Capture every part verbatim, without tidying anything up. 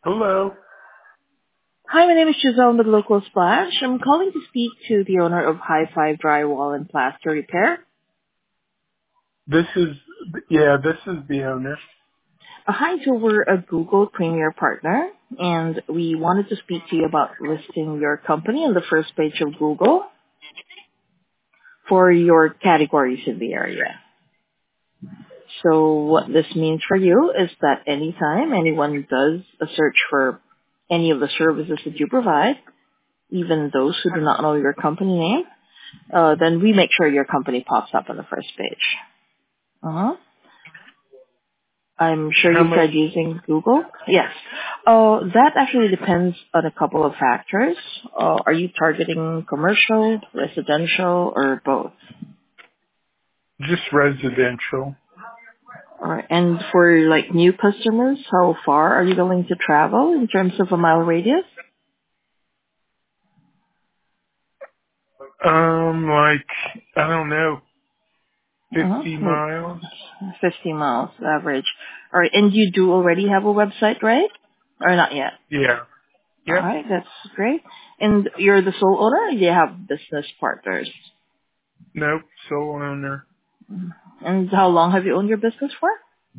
Hello. Hi, my name is Giselle with Local Splash. I'm calling to speak to the owner of High Five Drywall and Plaster Repair. This is, yeah, this is the owner. Uh, hi, so we're a Google Premier partner, and we wanted to speak to you about listing your company on the first page of Google for your categories in the area. So what this means for you is that anytime anyone does a search for any of the services that you provide, even those who do not know your company name, uh, then we make sure your company pops up on the first page. Uh-huh. I'm sure How you much, tried using Google. Yes. Uh, that actually depends on a couple of factors. Uh, are you targeting commercial, residential, or both? just residential? All right. And for like new customers, how far are you willing to travel in terms of a mile radius? Um, like, I don't know, Uh-huh. fifty Like miles? fifty miles average. All right. And you do already have a website, right? Or not yet? Yeah. All Yep. right. That's great. And you're the sole owner, or do you have business partners? Nope, sole owner. And how long have you owned your business for?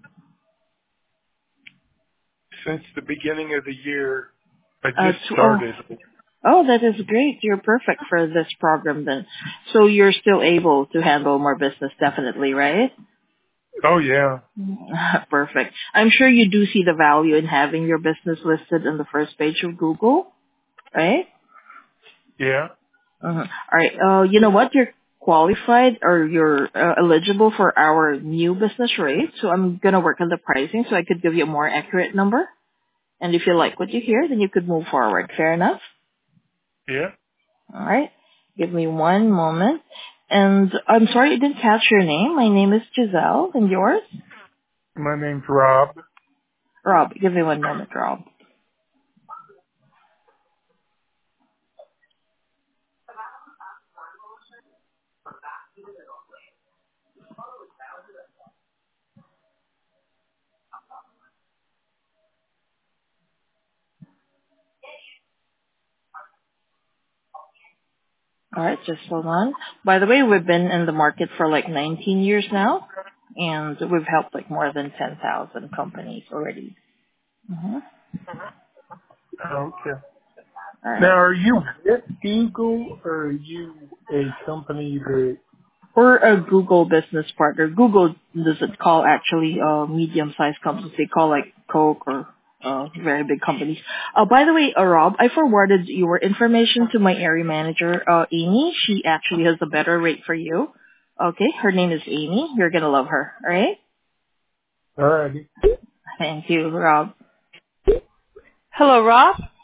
Since the beginning of the year, I Uh, just to, oh, started. oh, that is great. You're perfect for this program then. So you're still able to handle more business, definitely, right? Oh yeah. Perfect. I'm sure you do see the value in having your business listed on the first page of Google, right? Yeah. Uh-huh. All right. Uh, you know what? You're qualified or you're uh, eligible for our new business rate. So I'm gonna work on the pricing so I could give you a more accurate number. And if you like what you hear, then you could move forward. Fair enough? Yeah. All right. Give me one moment. And I'm sorry I didn't catch your name. My name is Giselle. And yours? My name's Rob. Rob. Give me one moment, Rob. All right, just hold on. By the way, we've been in the market for like nineteen years now, and we've helped like more than ten thousand companies already. Mm-hmm. Okay. All Now, right. are you with Google or are you a company that, We're a Google business partner. Google doesn't call actually uh, medium-sized companies. They call like Coke or uh, very big companies. Uh, by the way, uh, Rob, I forwarded your information to my area manager, uh, Amy. She actually has a better rate for you. Okay, her name is Amy. You're gonna love her. All right. alrighty. Thank you, Rob. Hello, Rob.